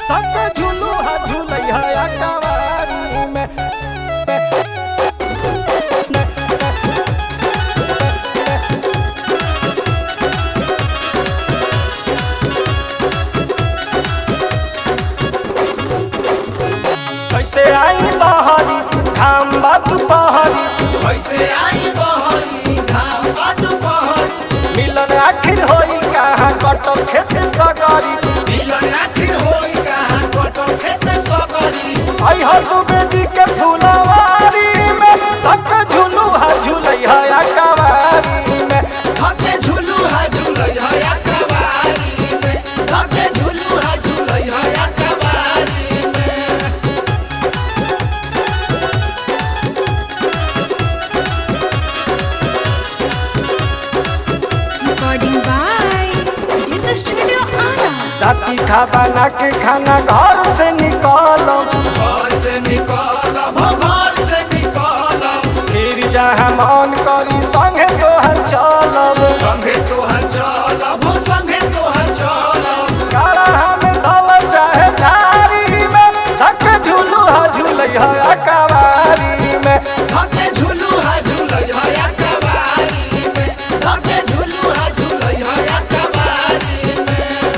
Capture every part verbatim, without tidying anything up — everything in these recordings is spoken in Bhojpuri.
धक झूलू हा झूलै है कवारी में। कैसे आई बहरी घाम बात पहरी, कैसे आई बहरी घाम बात पहरी, मिलन आखिर होई कहाँ कटल खेत सगरी। मिलन आखिर होई कहाँ कटल खेत सगरी। आई हर दुबे जी के फुलवारी में, धक झूलू हा झूलै है कवारी में। धके झूलू हा झूलै है कवारी में, धके झूलू हा झूलै है कवारी में। Recording by Jita Studio Ara. राती खा बना के खाना घर से निकालो, घर से निकाल हो घर से निकाल, फिर जहाँ मन करी संगे तोहर चलब। संगे तोहर चलब हो संगे तोहर चलब। काला हमें धल चाहे झारी में, धक झूलू हा झूलै है कवारी में। धके झूलू हा झूलै है कवारी में, धके झूलू हा झूलै है कवारी में।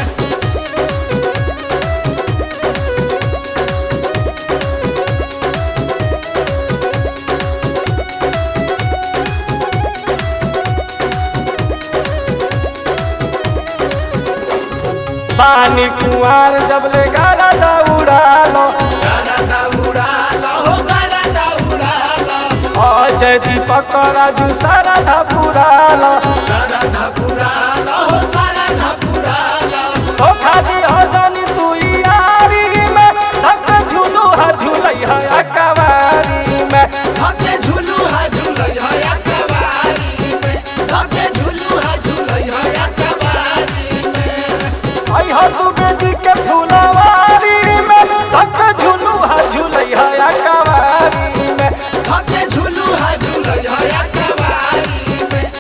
पानी कुआर जब ले गारा दौड़ालो, गारा दौड़ाला हो गारा दौड़ाला, अजय दीपक राजू सारा धपुरालो। सारा धपुराला हो सारा धपुराला, तो खाली हो जानी तू यारी में, धक झूलू हा झूलै है